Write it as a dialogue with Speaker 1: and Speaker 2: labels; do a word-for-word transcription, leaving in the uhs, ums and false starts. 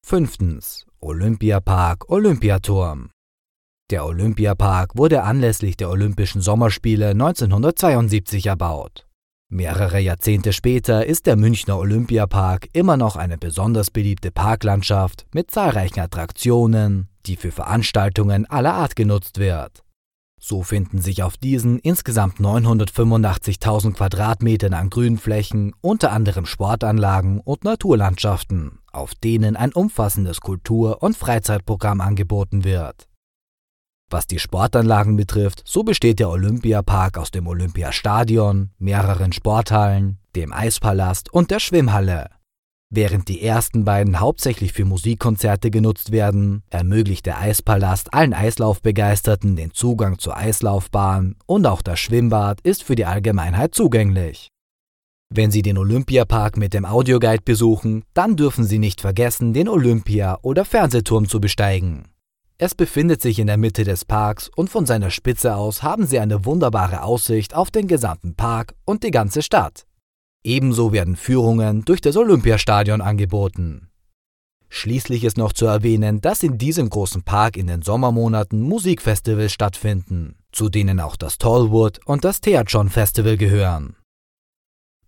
Speaker 1: Fünftens. Olympiapark Olympiaturm. Der Olympiapark wurde anlässlich der Olympischen Sommerspiele neunzehnhundertzweiundsiebzig erbaut. Mehrere Jahrzehnte später ist der Münchner Olympiapark immer noch eine besonders beliebte Parklandschaft mit zahlreichen Attraktionen, die für Veranstaltungen aller Art genutzt wird. So finden sich auf diesen insgesamt neunhundertfünfundachtzigtausend Quadratmetern an Grünflächen unter anderem Sportanlagen und Naturlandschaften, auf denen ein umfassendes Kultur- und Freizeitprogramm angeboten wird. Was die Sportanlagen betrifft, so besteht der Olympiapark aus dem Olympiastadion, mehreren Sporthallen, dem Eispalast und der Schwimmhalle. Während die ersten beiden hauptsächlich für Musikkonzerte genutzt werden, ermöglicht der Eispalast allen Eislaufbegeisterten den Zugang zur Eislaufbahn und auch das Schwimmbad ist für die Allgemeinheit zugänglich. Wenn Sie den Olympiapark mit dem Audioguide besuchen, dann dürfen Sie nicht vergessen, den Olympia- oder Fernsehturm zu besteigen. Es befindet sich in der Mitte des Parks und von seiner Spitze aus haben Sie eine wunderbare Aussicht auf den gesamten Park und die ganze Stadt. Ebenso werden Führungen durch das Olympiastadion angeboten. Schließlich ist noch zu erwähnen, dass in diesem großen Park in den Sommermonaten Musikfestivals stattfinden, zu denen auch das Tollwood und das Theatron Festival gehören.